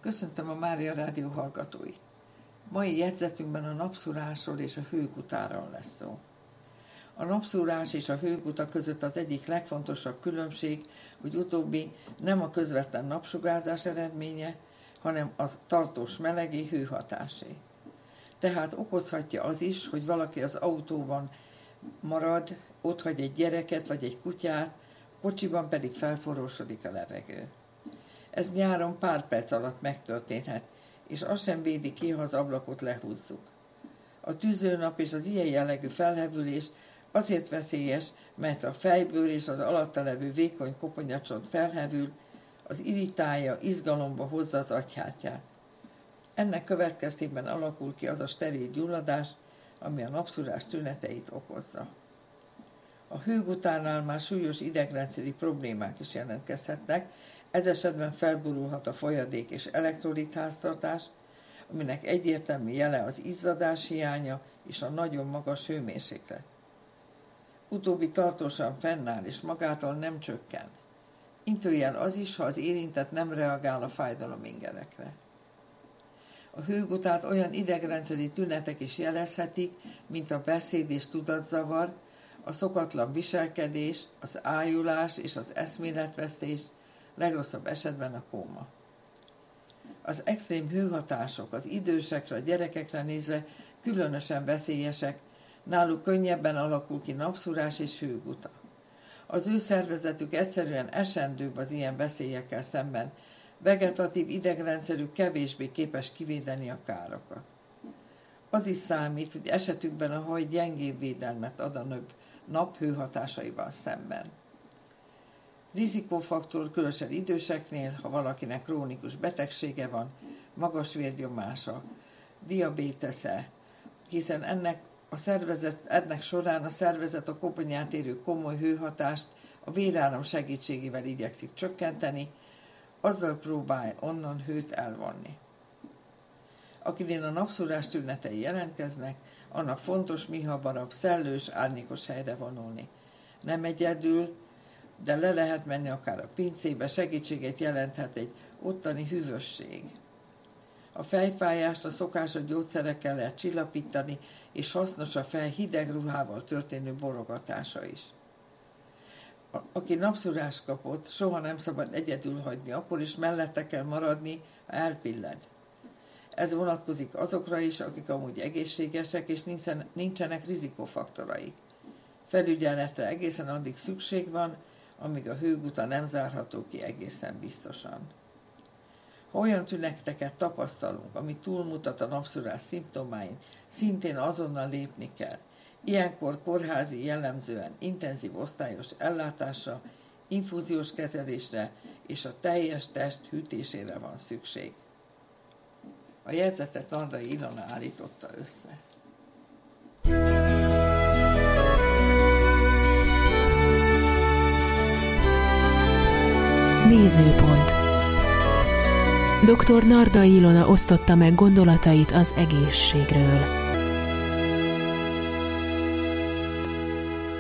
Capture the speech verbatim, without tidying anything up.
Köszöntöm a Mária Rádió hallgatóit! Mai jegyzetünkben a napszúrásról és a hőgutáról lesz szó. A napszúrás és a hőguta között az egyik legfontosabb különbség, hogy utóbbi nem a közvetlen napsugárzás eredménye, hanem a tartós melegé hőhatásé. Tehát okozhatja az is, hogy valaki az autóban marad, otthagy egy gyereket vagy egy kutyát, kocsiban pedig felforrósodik a levegő. Ez nyáron pár perc alatt megtörténhet, és az sem védi ki, ha az ablakot lehúzzuk. A tüzőnap és az ilyen jellegű felhevülés azért veszélyes, mert a fejbőr és az alatta levő vékony koponyacsont felhevül, az irritálja, izgalomba hozza az agyhártyát. Ennek következtében alakul ki az a steril gyulladás, ami a napszúrás tüneteit okozza. A hőgutánál már súlyos idegrendszeri problémák is jelentkezhetnek, ez esetben felborulhat a folyadék és elektrolit háztartás, aminek egyértelmű jele az izzadás hiánya és a nagyon magas hőmérséklet. Utóbbi tartósan fennáll és magától nem csökken. Intőjel az is, ha az érintett nem reagál a fájdalomingerekre. A hőgutát olyan idegrendszeri tünetek is jelezhetik, mint a beszéd és tudatzavar, a szokatlan viselkedés, az ájulás és az eszméletvesztés, legrosszabb esetben a kóma. Az extrém hőhatások az idősekre, a gyerekekre nézve különösen veszélyesek, náluk könnyebben alakul ki napszúrás és hőguta. Az ő szervezetük egyszerűen esendőbb az ilyen veszélyekkel szemben, vegetatív idegrendszerük kevésbé képes kivédeni a károkat. Az is számít, hogy esetükben a haj gyengébb védelmet ad a nöbb nap hőhatásaival szemben. Rizikófaktor különösen időseknél, ha valakinek krónikus betegsége van, magas vérnyomása, diabétesze, hiszen ennek, a szervezet, ennek során a szervezet a koponyát érő komoly hőhatást a véráram segítségével igyekszik csökkenteni, azzal próbál onnan hőt elvonni. Akinél a napszúrás tünetei jelentkeznek, annak fontos mihamarabb szellős, árnyékos helyre vonulni. Nem egyedül, de le lehet menni akár a pincébe, segítséget jelenthet egy ottani hűvösség. A fejfájást a szokásos gyógyszerekkel lehet csillapítani, és hasznos a fej hideg ruhával történő borogatása is. A, aki napszúrást kapott, soha nem szabad egyedül hagyni, akkor is mellette kell maradni, ha elpilled. Ez vonatkozik azokra is, akik amúgy egészségesek, és nincsenek rizikófaktoraik. Felügyeletre egészen addig szükség van, amíg a hőguta nem zárható ki egészen biztosan. Ha olyan tüneteket tapasztalunk, ami túlmutat a napszúrás szimptomáin, szintén azonnal lépni kell. Ilyenkor kórházi jellemzően intenzív osztályos ellátásra, infúziós kezelésre és a teljes test hűtésére van szükség. A jegyzetet Nardai Ilona állította össze. Nézőpont. doktor Nardai Ilona osztotta meg gondolatait az egészségről.